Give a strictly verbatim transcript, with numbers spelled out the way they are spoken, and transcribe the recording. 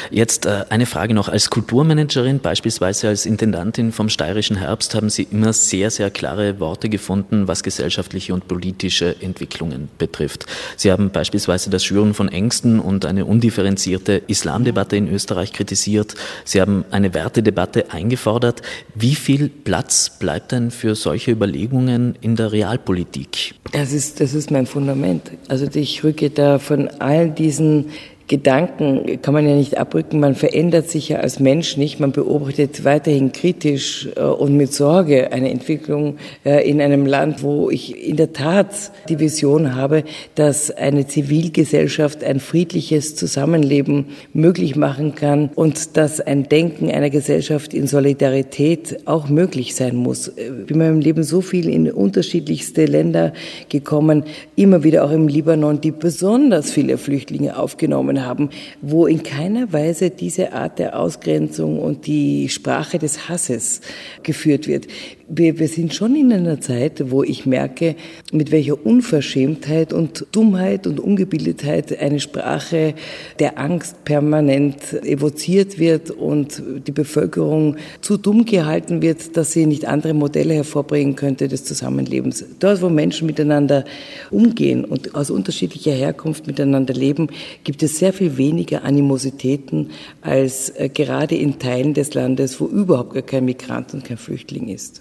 Jetzt äh, eine Frage noch. Als Kulturmanagerin, beispielsweise als Intendantin vom Steirischen Herbst, haben Sie immer sehr, sehr klare Worte gefunden, was gesellschaftliche und politische Entwicklungen betrifft. Sie haben beispielsweise das Schüren von Ängsten und eine undifferenzierte Islamdebatte in Österreich kritisiert. Sie haben eine Wertedebatte eingefordert. Wie viel Platz bleibt denn für solche Überlegungen in der Realpolitik? Das ist, das ist mein Fundament. Also ich rücke da von all diesen Gedanken, kann man ja nicht abrücken, man verändert sich ja als Mensch nicht, man beobachtet weiterhin kritisch und mit Sorge eine Entwicklung in einem Land, wo ich in der Tat die Vision habe, dass eine Zivilgesellschaft ein friedliches Zusammenleben möglich machen kann und dass ein Denken einer Gesellschaft in Solidarität auch möglich sein muss. Ich bin in meinem Leben so viel in unterschiedlichste Länder gekommen, immer wieder auch im Libanon, die besonders viele Flüchtlinge aufgenommen haben, wo in keiner Weise diese Art der Ausgrenzung und die Sprache des Hasses geführt wird. Wir, wir sind schon in einer Zeit, wo ich merke, mit welcher Unverschämtheit und Dummheit und Ungebildetheit eine Sprache der Angst permanent evoziert wird und die Bevölkerung zu dumm gehalten wird, dass sie nicht andere Modelle hervorbringen könnte des Zusammenlebens. Dort, wo Menschen miteinander umgehen und aus unterschiedlicher Herkunft miteinander leben, gibt es sehr viel weniger Animositäten als äh, gerade in Teilen des Landes, wo überhaupt gar kein Migrant und kein Flüchtling ist.